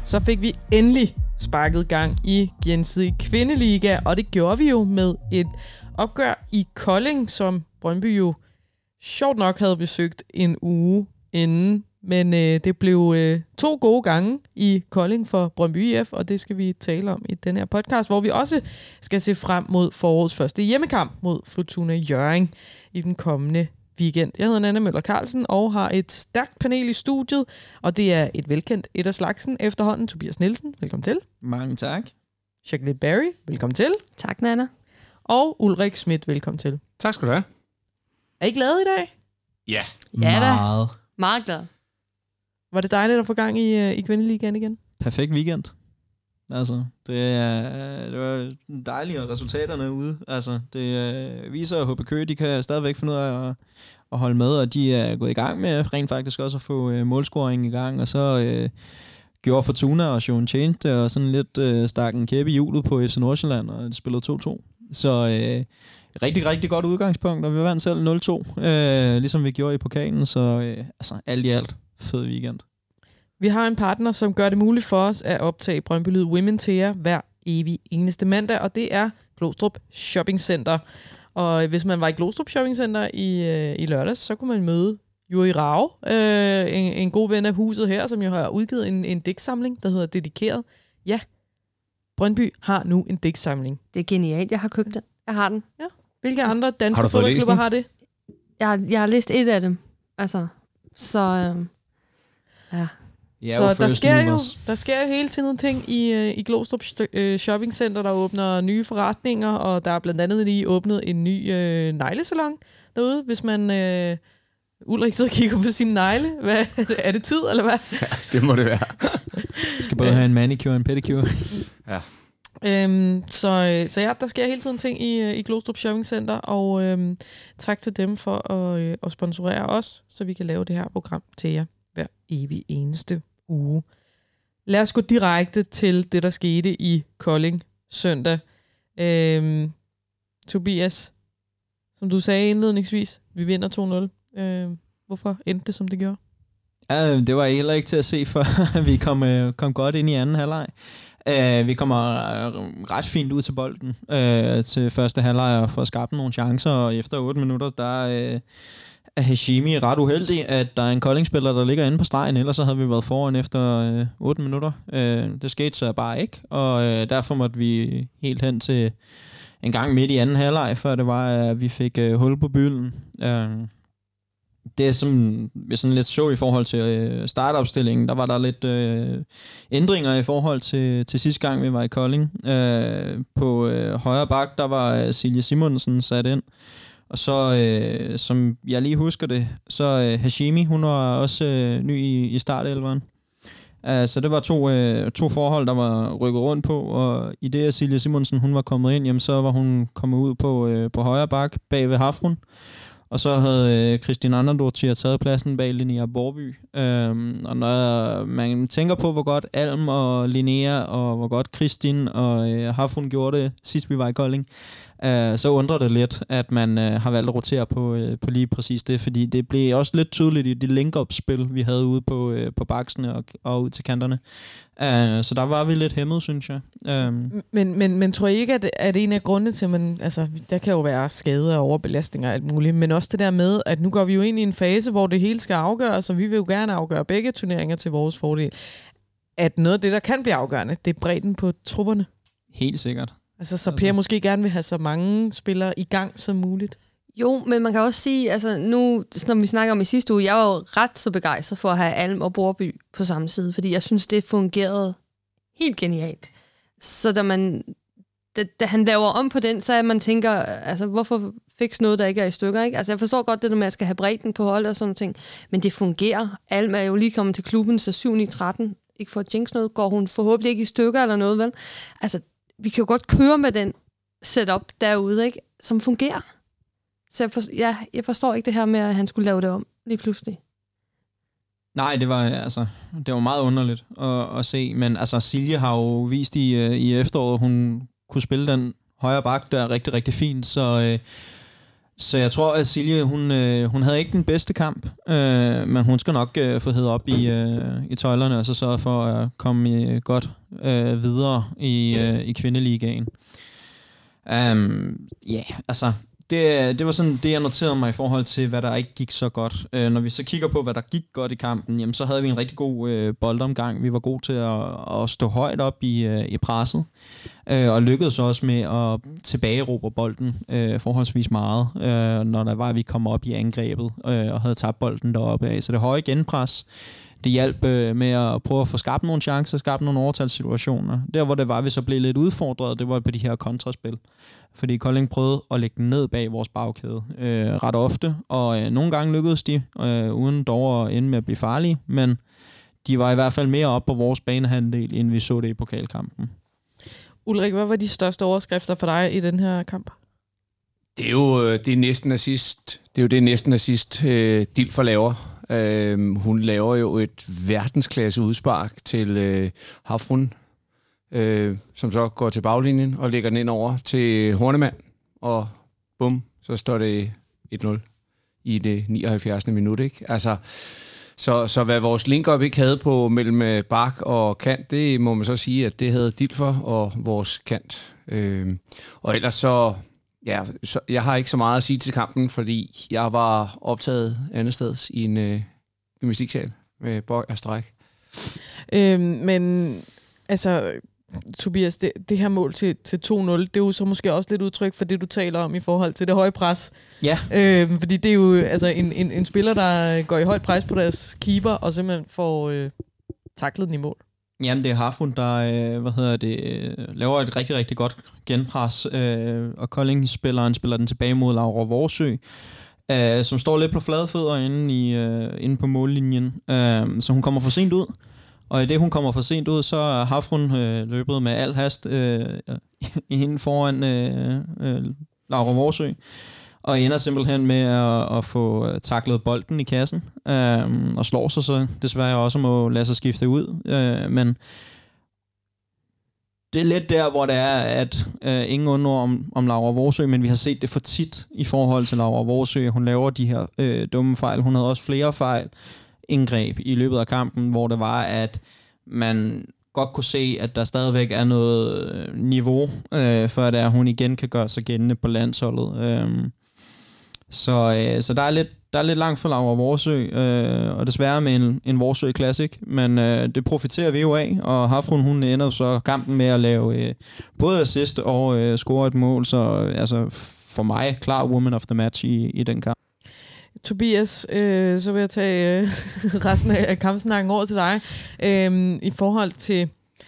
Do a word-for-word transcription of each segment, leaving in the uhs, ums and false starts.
Så fik vi endelig sparket gang i Gensidige Kvindeliga, og det gjorde vi jo med et opgør i Kolding, som Brøndby jo sjovt nok havde besøgt en uge inden. Men øh, det blev øh, to gode gange i Kolding for Brøndby I F, og det skal vi tale om i den her podcast, hvor vi også skal se frem mod forårets første hjemmekamp mod Fortuna Hjørring i den kommende weekend. Jeg hedder Nanna Møller Carlsen og har et stærkt panel i studiet, og det er et velkendt et af slagsen efterhånden. Tobias Nielsen, velkommen til. Mange tak. Jacqueline Barry, velkommen til. Tak, Nanna. Og Ulrik Schmidt, velkommen til. Tak skal du have. Er I glade i dag? Ja. Ja da. Meget. Meget glad. Var det dejligt at få gang i, i Kvindeligaen igen? Perfekt weekend. Altså, det, er, det var dejlige resultaterne ude. Altså, det øh, viser, at H B Køge, de kan stadigvæk finde ud af at, at holde med, og de er gået i gang med rent faktisk også at få øh, målscoring i gang, og så øh, gjorde Fortuna og Sean Change det, og sådan lidt øh, stak en kæppe i hjulet på F C Nordsjælland, og det spillede to to. Så øh, rigtig, rigtig godt udgangspunkt, og vi vandt selv nul to, øh, ligesom vi gjorde i pokalen, så øh, altså, alt i alt fed weekend. Vi har en partner, som gør det muligt for os at optage Brøndby Lyd Women til jer hver evig eneste mandag, og det er Glostrup Shopping Center. Og hvis man var i Glostrup Shopping Center i, øh, i lørdags, så kunne man møde Juri Rau, øh, en, en god ven af huset her, som jo har udgivet en, en digtsamling, der hedder Dedikeret. Ja, Brøndby har nu en digtsamling. Det er genialt, jeg har købt den. Jeg har den. Ja. Hvilke andre danske Har du fået læst fodboldklubber den? har det? Jeg har, jeg har læst et af dem. Altså, så øh, ja. Ja, Så der sker, jo, der sker jo hele tiden ting i, øh, i Glostrup øh, Shopping Center, der åbner nye forretninger, og der er blandt andet lige åbnet en ny øh, neglesalon derude, hvis man... Øh, Ulrik sidder og kigger på sin negle. Hvad, er det tid, eller hvad? Ja, det må det være. Jeg skal både have en manicure og en pedicure. Ja. Øhm, så, så ja, der sker hele tiden ting i, i Glostrup Shopping Center, og øhm, tak til dem for at, øh, at sponsorere os, så vi kan lave det her program til jer hver evig eneste uge. Lad os gå direkte til det, der skete i Kolding søndag. Øhm, Tobias, som du sagde indledningsvis, vi vinder to nul. Øhm, hvorfor endte det, som det gjorde? Ja, det var heller ikke til at se, for vi kom, øh, kom godt ind i anden halvleg. Uh, vi kommer ret fint ud til bolden uh, til første halvleg og får skabt nogle chancer, og efter otte minutter, der uh, er Hashimi ret uheldig, at der er en Kolding-spiller, der ligger inde på stregen, ellers så havde vi været foran efter uh, otte minutter. Uh, det skete så bare ikke, og uh, derfor måtte vi helt hen til en gang midt i anden halvleg, før det var, at vi fik uh, hul på bylden. Uh, Det er som vi sådan lidt så i forhold til øh, startopstillingen, der var der lidt øh, ændringer i forhold til, til sidste gang, vi var i Kolding. Øh, på øh, højre bak, der var øh, Silje Simonsen sat ind. Og så, øh, som jeg lige husker det, så øh, Hashimi, hun var også øh, ny i, i startelveren. Uh, så det var to, øh, to forhold, der var rykket rundt på, og i det, at Silje Simonsen hun var kommet ind, jamen, så var hun kommet ud på, øh, på højre bak bag ved Hafrun. Og så havde øh, Kristin Andersdottir taget pladsen bag Linnea Borby. Øhm, og når man tænker på, hvor godt Alm og Linnea og hvor godt Kristin og øh, Hafrun gjorde det sidst vi var i Kolding, øh, så undrer det lidt, at man øh, har valgt at rotere på, øh, på lige præcis det, fordi det blev også lidt tydeligt i de link-up-spil, vi havde ude på, øh, på baksene og, og ud til kanterne. Uh, så der var vi lidt hæmmet, synes jeg. Um. Men, men, men tror I ikke, at, at en af grundene til, at man, altså, der kan jo være skader og overbelastninger og alt muligt, men også det der med, at nu går vi jo ind i en fase, hvor det hele skal afgøres, og vi vil jo gerne afgøre begge turneringer til vores fordel. At noget af det, der kan blive afgørende, det er bredden på trupperne. Helt sikkert. Altså, så Per måske gerne vil have så mange spillere i gang som muligt. Jo, men man kan også sige, altså nu, når vi snakker om i sidste uge, jeg var jo ret så begejstret for at have Alm og Borby på samme side, fordi jeg synes, det fungerede helt genialt. Så da man, da, da han laver om på den, så er man tænker, altså hvorfor fikse noget, der ikke er i stykker, ikke? Altså jeg forstår godt det, når man skal have bredden på hold og sådan ting, men det fungerer. Alm er jo lige kommet til klubben, så syv ni tretten, ikke for at jinx noget, går hun forhåbentlig ikke i stykker eller noget, vel? Altså, vi kan jo godt køre med den setup derude, ikke? Som fungerer. Så jeg, for, ja, jeg forstår ikke det her med, at han skulle lave det om lige pludselig. Nej, det var altså det var meget underligt at, at se, men altså Silje har jo vist i, i efteråret, hun kunne spille den højre bak der rigtig, rigtig fint, så øh, Så jeg tror, at Silje, hun, øh, hun havde ikke den bedste kamp, øh, men hun skal nok øh, få heddet op i, øh, i tøjlerne, og så sørge for at komme øh, godt øh, videre i, øh, i kvindeligaen. Ja, um, yeah, altså, det, det var sådan det, jeg noterede mig i forhold til, hvad der ikke gik så godt. Uh, når vi så kigger på, hvad der gik godt i kampen, jamen, så havde vi en rigtig god uh, boldomgang. Vi var gode til at, at stå højt op i, uh, i presset, uh, og lykkedes også med at tilbageråbe bolden uh, forholdsvis meget, uh, når der var, at vi kom op i angrebet uh, og havde tabt bolden deroppe af. Så det høje genpres, det hjalp øh, med at prøve at få skabt nogle chancer, skabt nogle overtalssituationer. Der, hvor det var, vi så blev lidt udfordret, det var på de her kontraspil. Fordi Kolding prøvede at lægge den ned bag vores bagkæde øh, ret ofte, og øh, nogle gange lykkedes de, øh, uden dog at ende med at blive farlige, men de var i hvert fald mere op på vores banehandel, end vi så det i pokalkampen. Ulrik, hvad var de største overskrifter for dig i den her kamp? Det er jo det er næsten assist. Det er jo det næsten assist øh, Dilfer laver. Uh, hun laver jo et verdensklasse udspark til uh, Hafrun, uh, som så går til baglinjen og lægger den ind over til Hornemann, og bum, så står det et nul i det nioghalvfjerdsende minut, ikke? Altså, så, så hvad vores link-up ikke havde på mellem bak og kant, det må man så sige, at det havde Dilfer og vores kant. Uh, og ellers så... Ja, så jeg har ikke så meget at sige til kampen, fordi jeg var optaget andet sted i en øh, gymnastiksal med bøj og stræk. Øhm, men altså, Tobias, det, det her mål til, til to nul, det er jo så måske også lidt udtryk for det, du taler om i forhold til det høje pres. Ja. Øhm, fordi det er jo altså en, en, en spiller, der går i højt pres på deres keeper, og simpelthen får øh, taklet den i mål. Jamen, det er Hafrun, der øh, hvad hedder det, øh, laver et rigtig, rigtig godt genpres, øh, og Kolding-spilleren spiller den tilbage mod Laura Vorsø, øh, som står lidt på flade fødder inde, i, øh, inde på mållinjen. Øh, så hun kommer for sent ud, og i det, hun kommer for sent ud, så er Hafrun øh, løbet med al hast øh, i hende foran øh, øh, Laura Vorsø, og ender simpelthen med at, at få taklet bolden i kassen, øh, og slår sig så desværre også må lade sig skifte ud. Øh, men det er lidt der, hvor det er, at øh, ingen undår om, om Laura Vorsø, men vi har set det for tit i forhold til Laura Vorsø. Hun laver de her øh, dumme fejl. Hun havde også flere fejl indgreb i løbet af kampen, hvor det var, at man godt kunne se, at der stadigvæk er noget niveau, øh, før det er, hun igen kan gøre sig gældende på landsholdet. Øh, Så, øh, så der er lidt der er lidt langt for Laura Vorsø, øh, og desværre med en, en Vorsø Classic, men øh, det profiterer vi jo af, og Hafrun, hun ender så kampen med at lave øh, både assist og øh, score et mål, så øh, altså for mig klar woman of the match i, i den kamp. Tobias, øh, så vil jeg tage øh, resten af kampsnakken over til dig. Øh, I forhold til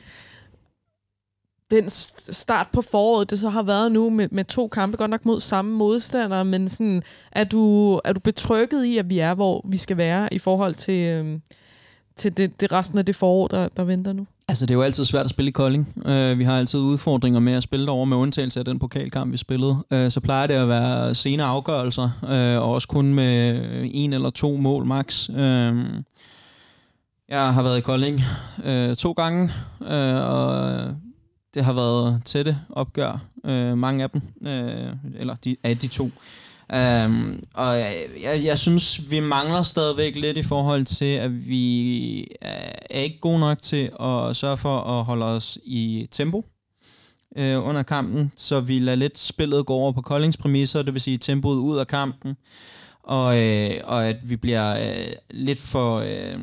den start på foråret, det så har været nu med, med to kampe, godt nok mod samme modstandere, men sådan, er du, er du betrygget i, at vi er, hvor vi skal være i forhold til, øh, til det, det resten af det forår, der, der venter nu? Altså, det er jo altid svært at spille i Kolding. Uh, vi har altid udfordringer med at spille derovre, med undtagelse af den pokalkamp, vi spillede. Uh, så plejer det at være sene afgørelser, uh, og også kun med en eller to mål max. Uh, jeg har været i Kolding uh, to gange, uh, og det har været tætte opgør, uh, mange af dem, uh, eller de, af de to. Um, og jeg, jeg synes, vi mangler stadigvæk lidt i forhold til, at vi er ikke gode nok til at sørge for at holde os i tempo uh, under kampen, så vi lader lidt spillet gå over på Koldings præmisser, det vil sige tempoet ud af kampen, og, uh, og at vi bliver uh, lidt for uh,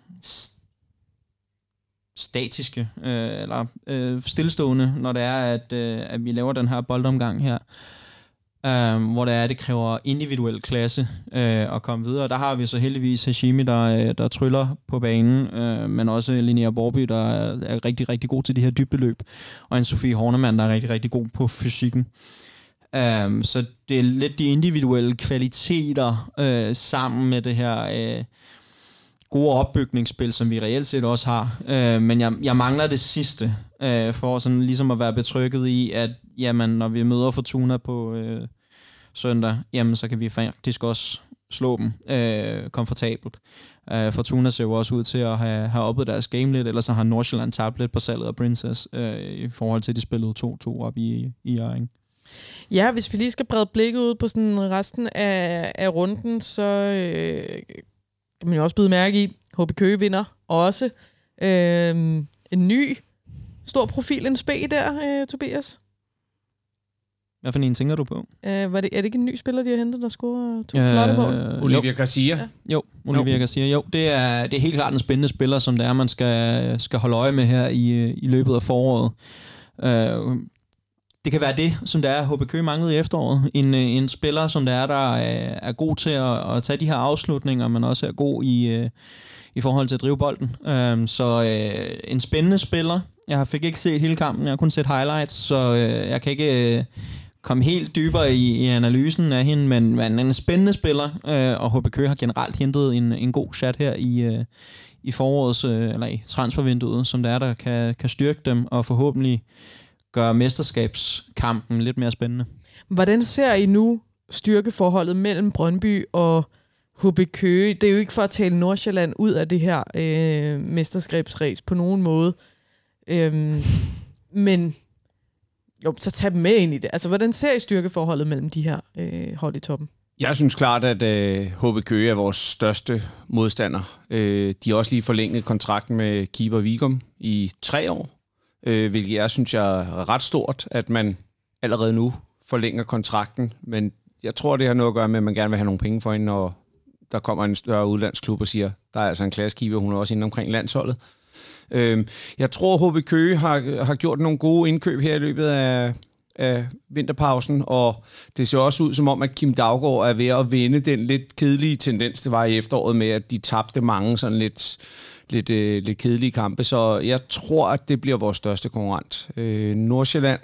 statiske, uh, eller uh, stillestående, når det er, at, uh, at vi laver den her boldomgang her. Um, hvor det er, det kræver individuel klasse uh, at komme videre. Der har vi så heldigvis Hashimi, der, der tryller på banen, uh, men også Linnea Borby, der er, er rigtig, rigtig god til de her dybdeløb, og en Sofie Hornemann, der er rigtig, rigtig god på fysikken. Um, så det er lidt de individuelle kvaliteter uh, sammen med det her uh, gode opbygningsspil, som vi reelt set også har. Uh, men jeg, jeg mangler det sidste, uh, for sådan ligesom at være betrykket i, at jamen, når vi møder Fortuna på øh, søndag, jamen, så kan vi faktisk også slå dem øh, komfortabelt. Øh, Fortuna ser jo også ud til at have, have oppet deres game lidt, eller så har Nordsjælland tabt lidt på salget af Princess, øh, i forhold til, at de spillede to to op i, i Hjørring. Ja, hvis vi lige skal brede blikket ud på sådan resten af, af runden, så øh, kan man jo også bide mærke i, H B Køge vinder også øh, en ny stor profil, en spæ der, øh, Tobias. Hvad for en tænker du på? Øh, var det, er det ikke en ny spiller, de har hentet, der scorer to øh, flotte mål? Olivia Garcia. Ja. Jo, Olivia Garcia. Jo, det er, det er helt klart en spændende spiller, som det er, man skal, skal holde øje med her i, i løbet af foråret. Øh, det kan være det, som det er, H B Køge manglede i efteråret. En, en spiller, som det er, der er, er god til at, at tage de her afslutninger, men også er god i, i forhold til at drive bolden. Øh, så øh, en spændende spiller. Jeg fik ikke set hele kampen, jeg har kun set highlights, så øh, jeg kan ikke... Øh, komme helt dybere i, i analysen af hende, men, men en spændende spiller, øh, og H B Køge har generelt hentet en, en god chat her i, øh, i forårets, øh, eller i transfervinduet, som der er, der kan, kan styrke dem, og forhåbentlig gøre mesterskabskampen lidt mere spændende. Hvordan ser I nu styrkeforholdet mellem Brøndby og H B Køge? Det er jo ikke for at tale Nordsjælland ud af det her øh, mesterskabsræs på nogen måde, øh, men jo, så tag dem med ind i det. Altså, hvordan ser I styrkeforholdet mellem de her øh, hold i toppen? Jeg synes klart, at øh, H B Køge er vores største modstander. Øh, de har også lige forlænget kontrakten med keeper Vigum i tre år, øh, hvilket jeg synes jeg er ret stort, at man allerede nu forlænger kontrakten. Men jeg tror, det har noget at gøre med, at man gerne vil have nogle penge for hende, når der kommer en større udlandsklub og siger, der er altså en klassekeeper, hun er også inde omkring landsholdet. Jeg tror, H B Køge har, har gjort nogle gode indkøb her i løbet af, af vinterpausen, og det ser også ud som om, at Kim Daugaard er ved at vende den lidt kedelige tendens, det var i efteråret med, at de tabte mange sådan lidt, lidt, øh, lidt kedelige kampe. Så jeg tror, at det bliver vores største konkurrent. Øh, Nordsjælland,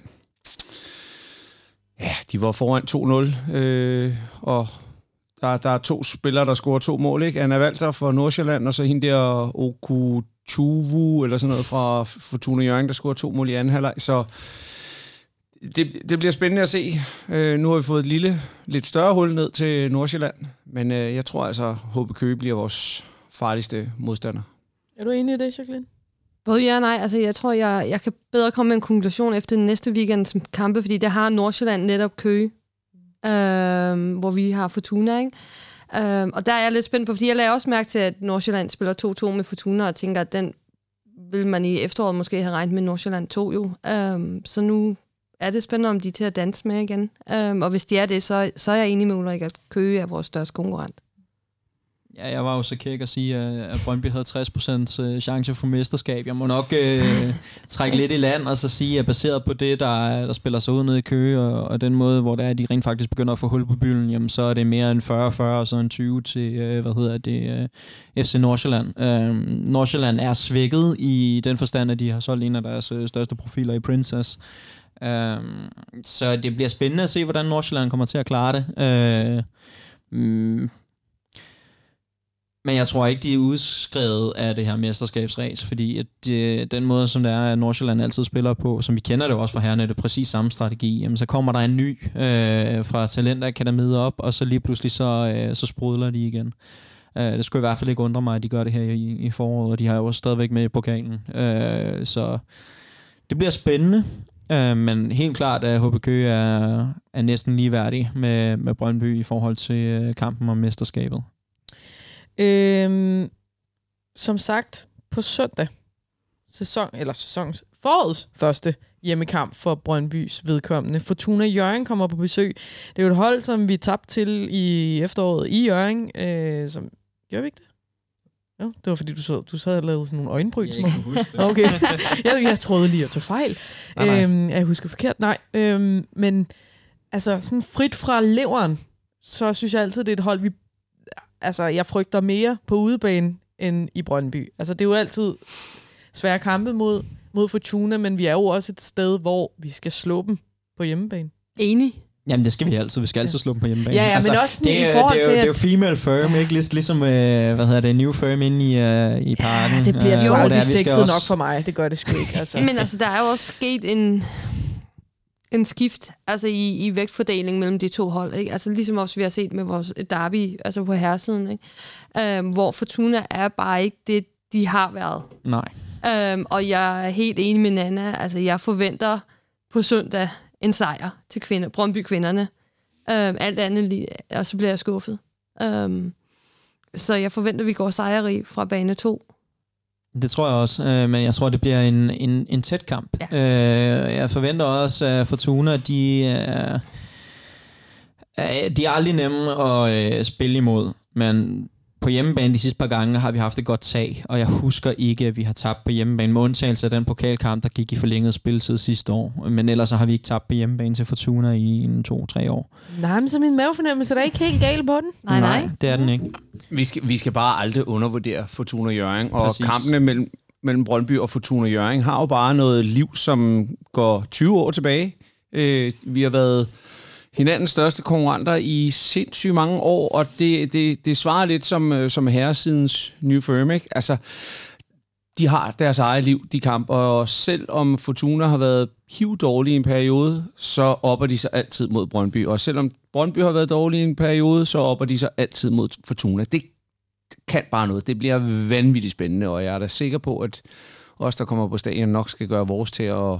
ja, de var foran to nul, øh, og der, der er to spillere, der scorer to mål, ikke? Anna Walter for Nordsjælland, og så hende der Oku Tuvu, eller sådan noget fra Fortuna Hjørring, der scorer to mål i anden halvleg. Så det, det bliver spændende at se. Øh, nu har vi fået et lille, lidt større hul ned til Nordsjælland, men øh, jeg tror altså, H B Køge bliver vores farligste modstander. Er du enig i det, Jacqueline? Både ja og nej. Altså, jeg tror, jeg, jeg kan bedre komme med en konklusion efter den næste weekends kampe, fordi der har Nordsjælland netop Køge, øh, hvor vi har Fortuna, ikke? Um, og der er jeg lidt spændt på, fordi jeg lagde også mærke til, at Nordsjælland spiller to to med Fortuna, og tænker, at den vil man i efteråret måske have regnet med Nordsjælland to jo. Um, så nu er det spændende, om de er til at danse med igen. Um, og hvis de er det, så, så er jeg enig med Ulrik, at Køge er vores største konkurrent. Ja, jeg var jo så kæk at sige, at Brøndby havde tres procent chance for mesterskab. Jeg må nok øh, trække lidt i land og så sige, at baseret på det, der, der spiller sig ud nede i Køge, og, og den måde, hvor det er, at de rent faktisk begynder at få hul på bylden, jamen så er det mere end fyrre fyrre og så en tyve til, øh, hvad hedder det, øh, F C Nordsjælland. Øh, Nordsjælland er svækket i den forstand, at de har solgt en af deres øh, største profiler i Princess. Øh, så det bliver spændende at se, hvordan Nordsjælland kommer til at klare det. Øh, mm, Men jeg tror ikke, de er udskrevet af det her mesterskabsræs, fordi at det, den måde, som det er, at Nordsjælland altid spiller på, som vi kender det også fra herrene, det er præcis samme strategi. Jamen, så kommer der en ny øh, fra Talentakademiet op, og så lige pludselig så, øh, så sprudler de igen. Øh, det skulle i hvert fald ikke undre mig, at de gør det her i, i foråret, og de har jo også stadigvæk med i pokalen. Øh, så det bliver spændende, øh, men helt klart, at H B Køge er, er næsten ligeværdig med, med Brøndby i forhold til øh, kampen om mesterskabet. Øhm, som sagt, på søndag, sæson, eller sæsons, forårets første hjemmekamp for Brøndbys vedkommende. Fortuna Hjørring kommer på besøg. Det er jo et hold, som vi tabte til i efteråret i Hjørring. Øh, som, gjorde vi ikke det? Jo, det var fordi, du så, du sad og lavede sådan nogle øjenbryn. Jeg ikke kan huske det. Okay. jeg, jeg troede lige, at tog fejl. Nej, nej. Øhm, jeg husker forkert. Nej, øhm, men altså sådan frit fra leveren, så synes jeg altid, det er et hold, vi altså, jeg frygter mere på udebane end i Brøndby. Altså, det er jo altid svære kampe mod, mod Fortuna, men vi er jo også et sted, hvor vi skal slå dem på hjemmebane. Enig. Jamen, det skal vi altid. Vi skal altid slå dem på hjemmebane. Ja, ja, altså, men også det, i forhold det er til, jo, at... det er jo female firm, ikke? Lig, ligesom, øh, hvad hedder det, new firm inde i, øh, i parken. Ja, det bliver jo øh, aldrig sexet også... nok for mig. Det gør det sgu ikke, altså. Men altså, der er jo også sket en... en skift altså i, i vægtfordeling mellem de to hold, ikke? Altså ligesom også vi har set med vores derby, altså på herresiden, ikke? Øhm, hvor Fortuna er bare ikke det, de har været. Nej. Øhm, og jeg er helt enig med Nana, altså jeg forventer på søndag en sejr til kvinder, Brøndby-kvinderne. Um, alt andet lige, og så bliver jeg skuffet. Um, så jeg forventer, at vi går sejrrig fra bane to. Det tror jeg også, øh, men jeg tror, det bliver en, en, en tæt kamp. Ja. Øh, jeg forventer også, at Fortuna, de er, de er aldrig nemme at øh, spille imod, men på hjemmebane de sidste par gange har vi haft et godt tag, og jeg husker ikke, at vi har tabt på hjemmebane, med undtagelse af den pokalkamp, der gik i forlænget spilletid sidste år. Men ellers så har vi ikke tabt på hjemmebane til Fortuna i en to-tre år. Nej, men så min mavefornemmelse er ikke helt galt på den. Nej, nej. nej det er den ikke. Vi skal, vi skal bare aldrig undervurdere Fortuna Hjørring, og Præcis. kampene mellem, mellem Brøndby og Fortuna Hjørring har jo bare noget liv, som går tyve år tilbage. Øh, vi har været hinandens største konkurrenter i sindssygt mange år, og det, det, det svarer lidt som, som herresidens New Firm, ikke? Altså, de har deres eget liv, de kamper, og selv om Fortuna har været hivdårlige i en periode, så opper de sig altid mod Brøndby, og selvom Brøndby har været dårlige i en periode, så opper de sig altid mod Fortuna. Det kan bare noget. Det bliver vanvittigt spændende, og jeg er da sikker på, at os, der kommer på stadion, nok skal gøre vores til at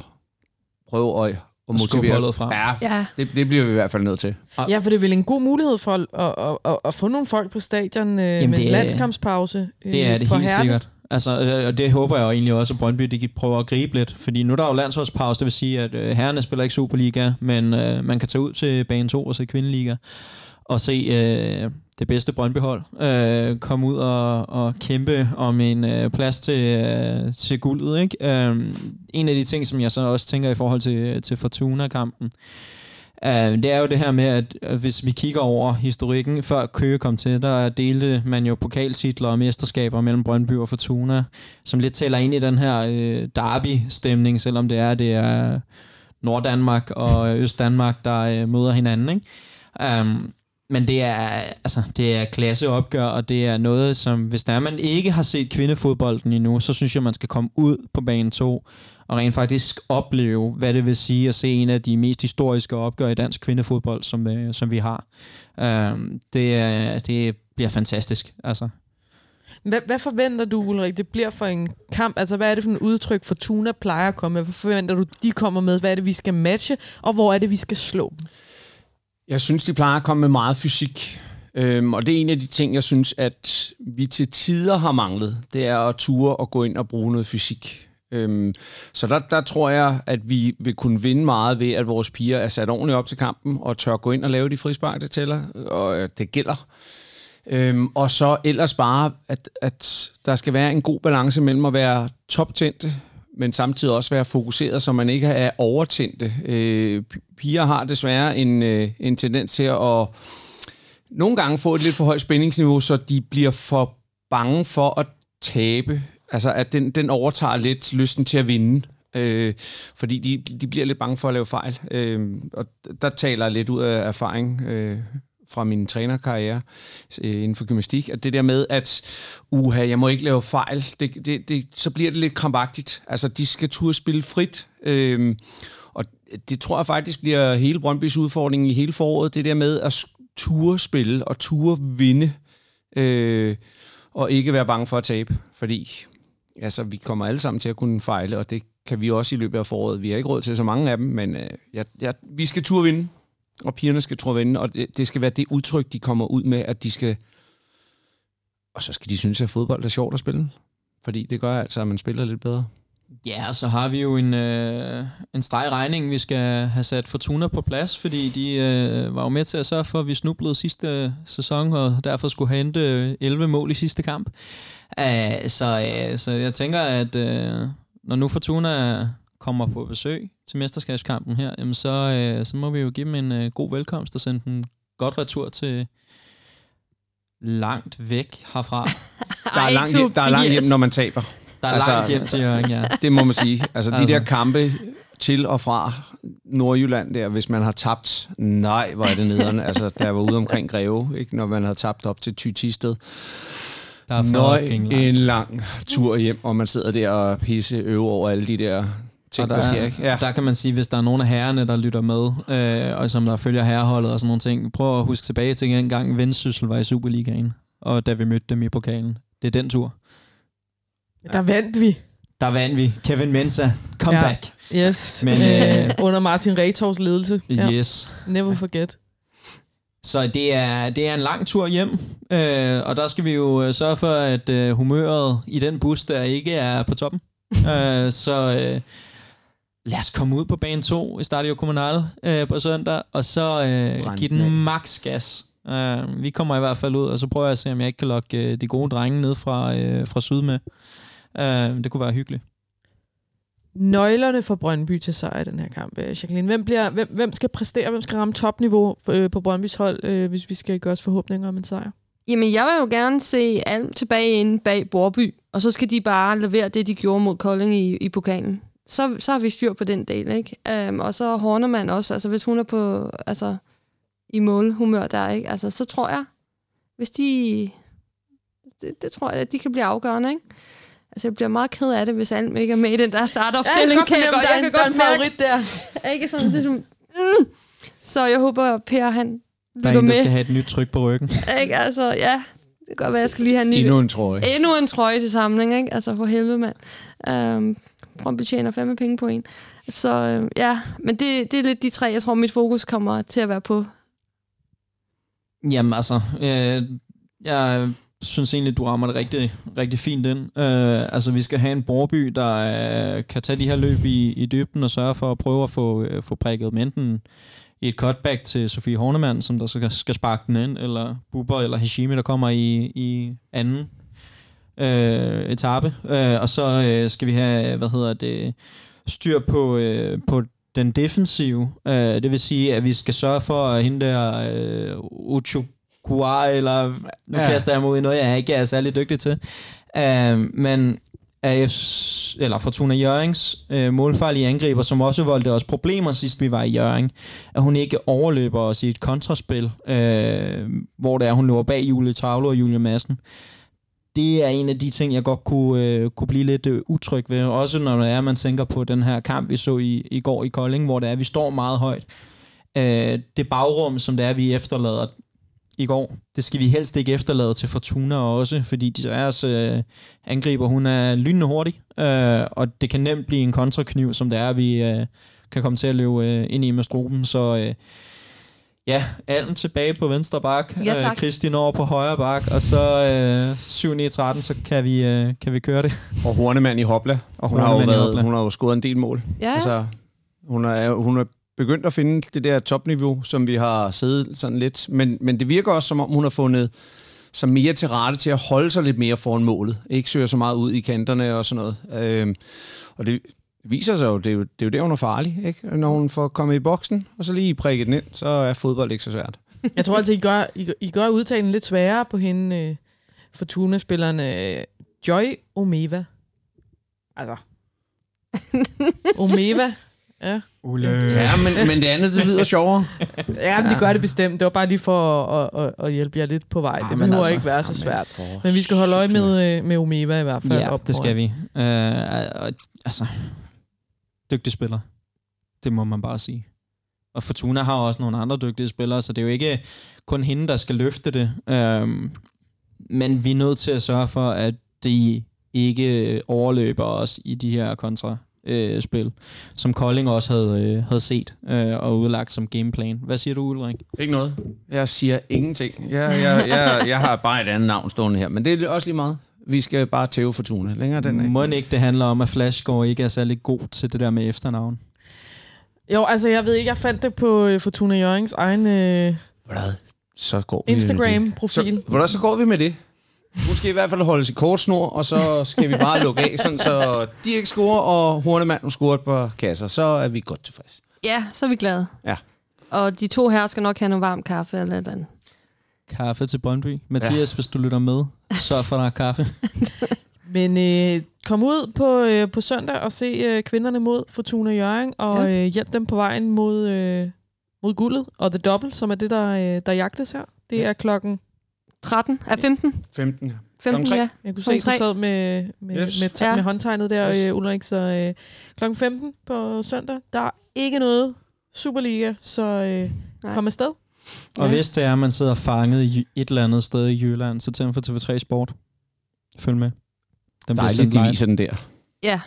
prøve at og motivere frem. Ja, Ja. det, det bliver vi i hvert fald nødt til. Ja, for det er vel en god mulighed for at, at, at, at få nogle folk på stadion øh, Jamen, med det en er- landskampspause. Øh, Det er det for helt herrene. sikkert. Altså, øh, og det håber jeg jo egentlig også, at Brøndby de kan prøve at gribe lidt. Fordi nu er der jo landsholdspause, det vil sige, at øh, herrerne spiller ikke Superliga, men øh, man kan tage ud til bane to og se Kvindeliga og se øh, det bedste Brøndby-hold øh, komme ud og, og kæmpe om en øh, plads til, øh, til guldet. Ikke? Øh, en af de ting, som jeg så også tænker i forhold til, til Fortuna-kampen, Uh, det er jo det her med, at uh, hvis vi kigger over historikken, før Køge kom til, der delte man jo pokaltitler og mesterskaber mellem Brøndby og Fortuna, som lidt tæller ind i den her uh, derby-stemning, selvom det er, det er Norddanmark og Østdanmark, der uh, møder hinanden. Ikke? Um, men det er, altså, det er klasseopgør, og det er noget, som hvis der er, man ikke har set kvindefodbolden endnu, så synes jeg, man skal komme ud på bane to og rent faktisk opleve, hvad det vil sige at se en af de mest historiske opgør i dansk kvindefodbold, som, øh, som vi har. Um, det, det bliver fantastisk. Altså. Hvad, hvad forventer du, Ulrik, det bliver for en kamp? Altså, hvad er det for en udtryk, Fortuna plejer at komme med? Hvad forventer du, de kommer med? Hvad er det, vi skal matche? Og hvor er det, vi skal slå dem? Jeg synes, de plejer at komme med meget fysik. Øhm, og det er en af de ting, jeg synes, at vi til tider har manglet. Det er at ture og gå ind og bruge noget fysik. Øhm, så der, der tror jeg, at vi vil kunne vinde meget ved, at vores piger er sat ordentligt op til kampen og tør gå ind og lave de frispark, det tæller. Og øh, det gælder. Øhm, og så ellers bare, at, at der skal være en god balance mellem at være toptændte, men samtidig også være fokuseret, så man ikke er overtændte. Øh, piger har desværre en, øh, en tendens til at nogle gange få et lidt for højt spændingsniveau, så de bliver for bange for at tabe. Altså, at den, den overtager lidt lysten til at vinde, øh, fordi de, de bliver lidt bange for at lave fejl. Øh, og der taler jeg lidt ud af erfaring øh, fra min trænerkarriere øh, inden for gymnastik, at det der med, at uha, jeg må ikke lave fejl, det, det, det, så bliver det lidt krampagtigt. Altså, de skal turde spille frit, øh, og det tror jeg faktisk bliver hele Brøndbys udfordring i hele foråret, det der med at ture spille og ture vinde, øh, og ikke være bange for at tabe, fordi altså, vi kommer alle sammen til at kunne fejle, og det kan vi også i løbet af foråret. Vi har ikke råd til så mange af dem, men øh, jeg, jeg, vi skal turde vinde, og pigerne skal turde vinde, og det, det skal være det udtryk, de kommer ud med, at de skal... Og så skal de synes, at fodbold er sjovt at spille, fordi det gør altså, at man spiller lidt bedre. Ja, og så har vi jo en, øh, en streg regning, vi skal have sat Fortuna på plads, fordi de øh, var jo med til at sørge for, at vi snublede sidste sæson, og derfor skulle hente elleve mål i sidste kamp. Uh, så, uh, så jeg tænker, at uh, når nu Fortuna kommer på besøg til mesterskabskampen her, jamen så, uh, så må vi jo give dem en uh, god velkomst og sende dem godt retur til langt væk herfra. Der er langt hjem, der er langt hjem, når man taber. Der er altså, langt hjem til Jørgen, ja. Det må man sige. Altså, de altså. der kampe til og fra Nordjylland der, hvis man har tabt, nej, hvor er det nederen. Altså, der var ude omkring Greve, ikke, når man har tabt op til Thy-Thisted. Der er Nøj, en lang tur hjem, og man sidder der og pisse øve over alle de der ting, der, der sker. Ikke? Ja. Der kan man sige, hvis der er nogen af herrerne, der lytter med, øh, og som der følger herreholdet og sådan nogle ting, prøv at huske tilbage til en gang Vendsyssel var i Superligaen, og da vi mødte dem i pokalen. Det er den tur. Der vandt vi. Der vandt vi. Kevin Mensah. Comeback. Ja. Yes. Men, øh, under Martin Retorvs ledelse. Ja. Yes. Never forget. Så det er, det er en lang tur hjem, øh, og der skal vi jo sørge for, at øh, humøret i den bus der ikke er på toppen. øh, så øh, lad os komme ud på bane to i Stadio Comunale øh, på søndag, og så øh, give den max gas. Uh, vi kommer i hvert fald ud, og så prøver jeg at se, om jeg ikke kan lokke uh, de gode drenge ned fra, uh, fra syd med. Uh, det kunne være hyggeligt. Nøglerne for Brøndby til sejr i den her kamp. Jacqueline, hvem, bliver, hvem, hvem skal præstere, hvem skal ramme topniveau øh, på Brøndbys hold, øh, hvis vi skal gøre os forhåbninger om en sejr? Jamen, jeg vil jo gerne se Alm tilbage inde bag Borby, og så skal de bare levere det, de gjorde mod Kolding i, i pokalen. Så, så har vi styr på den del, ikke? Um, og så Hornemann også, altså hvis hun er på, altså, i målhumør der, ikke? Altså, så tror jeg, hvis de... Det, det tror jeg, at de kan blive afgørende, ikke? Altså, jeg bliver meget ked af det, hvis Alm ikke er med i den der start-opstilling. Ja, jeg kan godt fornemme, der er en favorit der. Ikke sådan, det er sådan... Mm. Så jeg håber, Per, han der er lytter en, der med. skal have et nyt tryk på ryggen. Ikke? Altså, ja. Det kan godt være, jeg skal lige have en ny... Endnu en trøje. Endnu en trøje til samling, ikke? Altså, for helvede, mand. Um, Brøndby tjener fandme penge på en. Så uh, ja, men det, det er lidt de tre, jeg tror, mit fokus kommer til at være på. Jamen altså, øh, jeg synes egentlig, du rammer det rigtig, rigtig fint ind. Øh, altså, vi skal have en Borby, der øh, kan tage de her løb i, i dybden og sørge for at prøve at få, øh, få prikket menten i et cutback til Sofie Hornemann, som der skal, skal sparke den ind, eller Bubber eller Hashimi, der kommer i, i anden øh, etape. Øh, og så øh, skal vi have, hvad hedder det, styr på, øh, på den defensive. Øh, det vil sige, at vi skal sørge for, at hende der øh, Uchukua, eller nu ja. kaster jeg mig ud i noget, jeg ikke er særlig dygtig til. Øh, men A F, eller Fortuna Hjørrings øh, målfarlige angriber, som også voldte os problemer sidst vi var i Hjørring, at hun ikke overløber os i et kontraspil, øh, hvor det er, hun løber bag Julie Tavlo og Julie Madsen. Det er en af de ting, jeg godt kunne, øh, kunne blive lidt øh, utryg ved. Også når det er, man tænker på den her kamp, vi så i, i går i Kolding, hvor det er, vi står meget højt. Øh, det bagrum, som det er, vi efterlader i går, det skal vi helst ikke efterlade til Fortuna også, fordi deres øh, angriber, hun er lynende hurtig, øh, og det kan nemt blive en kontrakniv, som det er, vi øh, kan komme til at løbe øh, ind i med struben. Så øh, ja, Alm tilbage på venstre bak, ja, øh, Kristin over på højre bak, og så øh, syv ni tretten, så kan vi, øh, kan vi køre det. Og Hornemann i Hopla. Og hun, har jo været, hun har jo scoret en del mål. Ja. Altså, hun er, hun er begyndt at finde det der topniveau, som vi har siddet sådan lidt. Men, men det virker også, som om hun har fundet sig mere til rette til at holde sig lidt mere foran målet. Ikke søger så meget ud i kanterne og sådan noget. Øhm, og det viser sig jo, det er jo, det er jo der, hun er farlig, ikke? Når hun får kommet i boksen, og så lige prikket den ind, så er fodbold ikke så svært. Jeg tror altså, I gør, I, I gør udtalen lidt sværere på hende, øh, Fortuna-spilleren øh, Joy Omeva. Altså. Omeva. Ja. Ule. Ja, men, men det andet, det lyder sjovere. Ja, men de gør det bestemt. Det var bare lige for at, at, at hjælpe jer lidt på vej. Ah, det behøver altså, ikke være så ah, svært. Men, men vi skal holde øje med, med Omeva i hvert fald. Ja, det skal vi. Uh, altså, dygtig spiller. Det må man bare sige. Og Fortuna har også nogle andre dygtige spillere, så det er jo ikke kun hende, der skal løfte det. Uh, men vi er nødt til at sørge for, at de ikke overløber os i de her kontra. Øh, spil, som Kolding også havde, øh, havde set øh, og udlagt som gameplan. Hvad siger du, Ulrik? Ikke noget. Jeg siger ingenting. Jeg, jeg, jeg, jeg har bare et andet navn stående her, men det er også lige meget. Vi skal bare tæve Fortuna. Længere den ikke. Må ikke det handler om, at Flashscore ikke er særlig god til det der med efternavn? Jo, altså jeg ved ikke, jeg fandt det på Fortuna Hjørrings egen øh, så går vi Instagram-profil. Så, hvordan så går vi med det? Nu skal i hvert fald holde sig kort snor, og så skal vi bare lukke af, sådan, så de ikke scorer, og Hornemann scorer på kasser. Så er vi godt tilfreds. Ja, så er vi glade. Ja. Og de to her skal nok have noget varm kaffe eller et eller andet. Kaffe til Brøndby. Mathias, ja. Hvis du lytter med, sørg for dig kaffe. Men øh, kom ud på, øh, på søndag og se øh, kvinderne mod Fortuna Hjørring, og ja. øh, hjælp dem på vejen mod, øh, mod guldet og The Double, som er det, der, øh, der jagtes her. Det er klokken tretten. Er femten? femten. femten, ja. Jeg kunne se, at du sad med, med, yes. med, med, ja. med håndtegnet der, yes. øh, Ulrik. Så øh, klokken femten på søndag, der er ikke noget Superliga, så øh, kom afsted. Og ja. Hvis det er, at man sidder fanget i et eller andet sted i Jylland, så tænd for T V tre Sport. Følg med. Den Dejligt, de viser den der. Ja.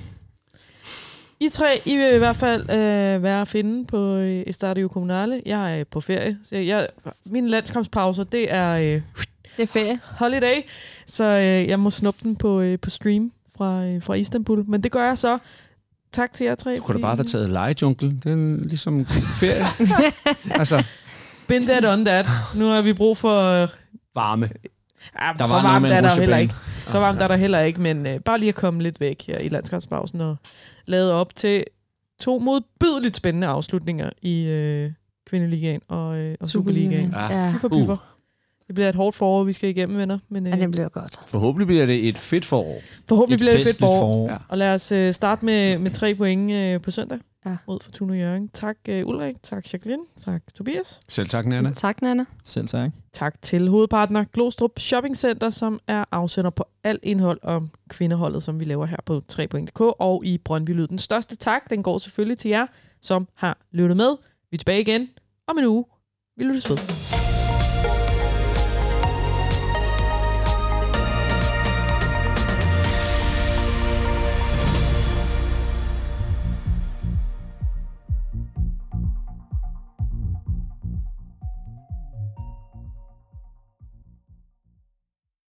I tre, I vil i hvert fald øh, være at finde på øh, Estadio Comunale. Jeg er på ferie. Så jeg, mine landskampspauser, det er øh, Det er ferie. holiday. Så øh, jeg må snuppe den på, øh, på stream fra, øh, fra Istanbul. Men det gør jeg så. Tak til jer tre. Du kunne da bare have taget legejungle. Det er ligesom ferie. altså. Been that on that. Nu har vi brug for... Øh, Varme. Ja, Der så var varmt noget er med der en heller rutsjebane. ikke. Så varmt er der heller ikke, men øh, bare lige at komme lidt væk her i landskabspausen og lade op til to modbydeligt spændende afslutninger i øh, Kvindeligaen og, øh, og Superligaen. Ja. Ja. Biffer, biffer. Det bliver et hårdt forår, vi skal igennem, venner. Men, øh, ja, det bliver godt. Forhåbentlig bliver det et fedt forår. forhåbentlig Et bliver det et fedt festligt forår. forår. Ja. Og lad os øh, starte med, med tre point øh, på søndag Ja. mod Fortuna Hjørring. Tak øh, Ulrik, tak Jacqueline, tak Tobias. Selv tak, Nana. Tak, Nana. Selv tak. Tak til hovedpartner Glostrup Shopping Center, som er afsender på alt indhold om kvindeholdet, som vi laver her på tre point punktum d k og i Brøndby Lyd. Den største tak, den går selvfølgelig til jer, som har lyttet med. Vi er tilbage igen om en uge. Vi lyttes ved.